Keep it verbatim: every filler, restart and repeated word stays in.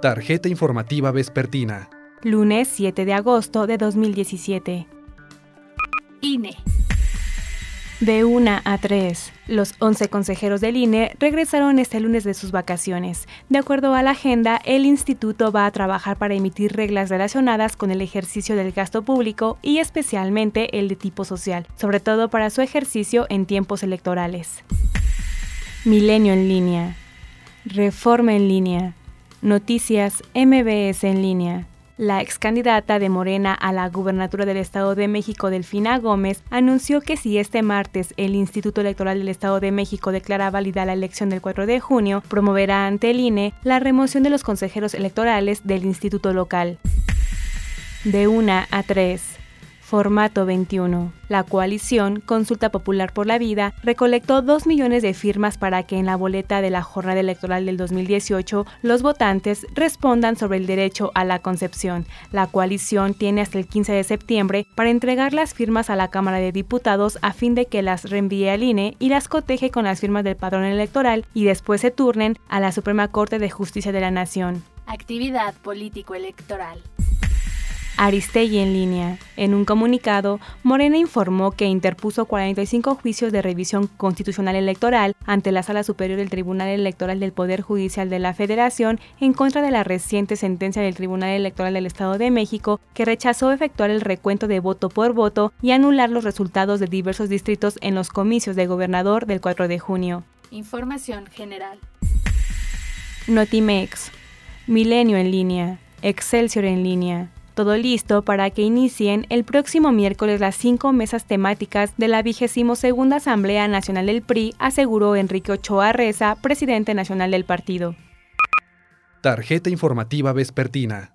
Tarjeta informativa vespertina. Lunes siete de agosto de dos mil diecisiete. I N E. De una a tres. Los once consejeros del I N E regresaron este lunes de sus vacaciones. De acuerdo a la agenda, el instituto va a trabajar para emitir reglas relacionadas con el ejercicio del gasto público y especialmente el de tipo social, sobre todo para su ejercicio en tiempos electorales. Milenio en línea. Reforma en línea. Noticias M B S en línea. La ex candidata de Morena a la gubernatura del Estado de México, Delfina Gómez, anunció que si este martes el Instituto Electoral del Estado de México declara válida la elección del cuatro de junio, promoverá ante el I N E la remoción de los consejeros electorales del instituto local. De una a tres. Formato veintiuno. La coalición Consulta Popular por la Vida recolectó dos millones de firmas para que en la boleta de la jornada electoral del dos mil dieciocho los votantes respondan sobre el derecho a la concepción. La coalición tiene hasta el quince de septiembre para entregar las firmas a la Cámara de Diputados a fin de que las reenvíe al I N E y las coteje con las firmas del padrón electoral y después se turnen a la Suprema Corte de Justicia de la Nación. Actividad político-electoral. Aristegui en línea. En un comunicado, Morena informó que interpuso cuarenta y cinco juicios de revisión constitucional electoral ante la Sala Superior del Tribunal Electoral del Poder Judicial de la Federación en contra de la reciente sentencia del Tribunal Electoral del Estado de México que rechazó efectuar el recuento de voto por voto y anular los resultados de diversos distritos en los comicios de gobernador del cuatro de junio. Información general. Notimex. Milenio en línea. Excelsior en línea. Todo listo para que inicien el próximo miércoles las cinco mesas temáticas de la vigésimo segunda Asamblea Nacional del P R I, aseguró Enrique Ochoa Reza, presidente nacional del partido. Tarjeta informativa vespertina.